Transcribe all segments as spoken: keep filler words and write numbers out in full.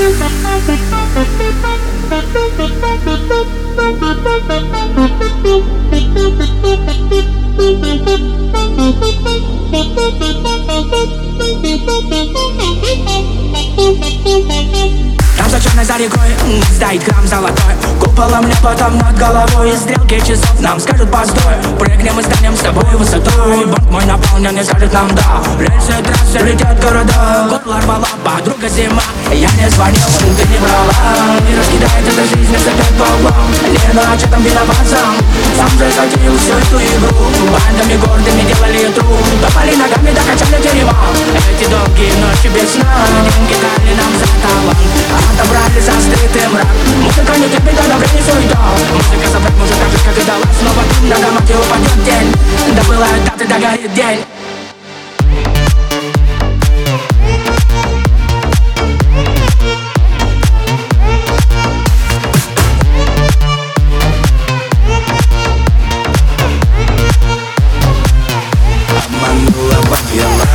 Там за черной за рекой стоит храм золотой, куполом небо там над головой, и стрелки часов нам скажут постой. Прыгнем и станем с тобой высотой, борт мой наполнен и скажет нам да. Рельсы трассы летят города, горло рвала подруга зима. Я не звонил, ты не брала, и раскидает эта жизнь опять по углам. Лена, что там виноват сам, сам же затеял всю эту игру. Бандами гордыми делали тру, топали ногами, докачали дерьма. Эти долгие ночи без сна, деньги дали нам за талант, отобрали за скрытый мрак. Музыка не терпит одобрение, суета. Музыка забрать может так же, как и дала. Снова дым на домате упадет день, добывают даты, догорит день. Обманула, подвела.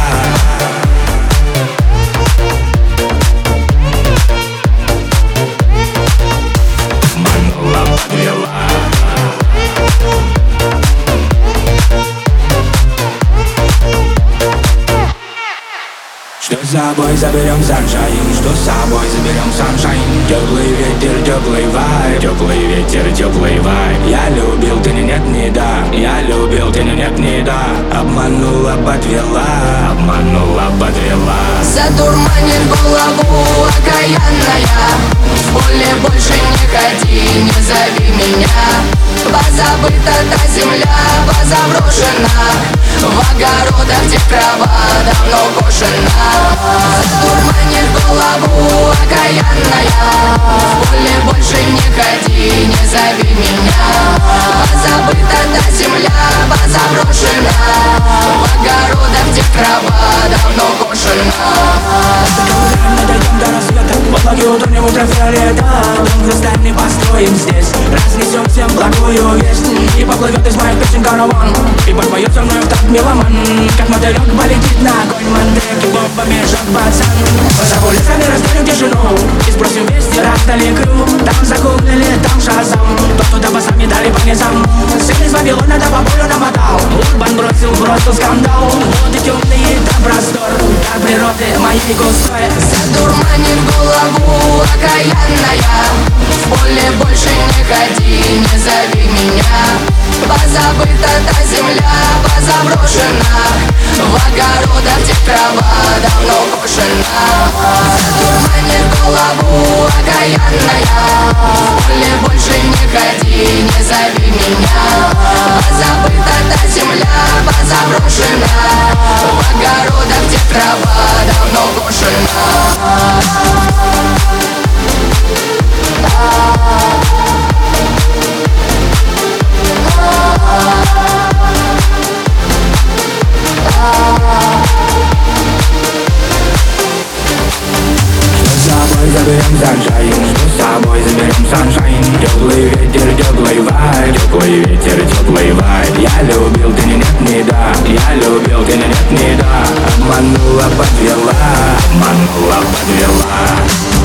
Что с собой заберем саншайн, что с собой заберем саншайн. Теплый ветер, теплый вайб, теплый ветер, теплый вайб. Я любил, ты не нет, не да. Я любил, ты не нет, не да. Обманула, подвела, обманула, подвела. Затурманит голову окаянная, в поле больше не ходи, не зови меня. Позабыта та земля, позаброшена, в огородах где трава давно кошена. Затурманит голову окаянная, в поле больше не ходи, не зови меня. Позабыта та земля, позаброшена, в огородах где трава давно кошена. Мы дойдем до рассвета, в облаге утонем ультрафиолета. Дом хрустальный построим здесь, разнесем всем благую весть. И поплывет из моих песен караван, и подпоет со мной в такт меломан. Как мотылек полетит на огонь мандреки, бомбами жжет пацан. За улицами разделим тишину и спросим вести, раздали крю. Там загуглили, там шазам, тот, кто до басами дали по низам. Сын из Вавилона до побою намотал, Урбан бросил, бросил скандал. Вот и темный там простор, дар природы моей густой. Затурманит голову окаянная, в поле больше не ходи, не зови меня. Позабыта та земля, позаброшена, в огородах где трава давно кошена. Затурманит голову окаянная, в поле больше не ходи, не зови меня. Позабыта та земля, позаброшена, в огородах где трава давно кошена. Заберем саншайн, что с собой заберем саншайн. Теплый ветер, теплый вайб, теплый ветер, теплый вайб. Я любил, ты не нет, не да. Я любил, ты не нет, не да. Обманула, подвела, обманула, подвела.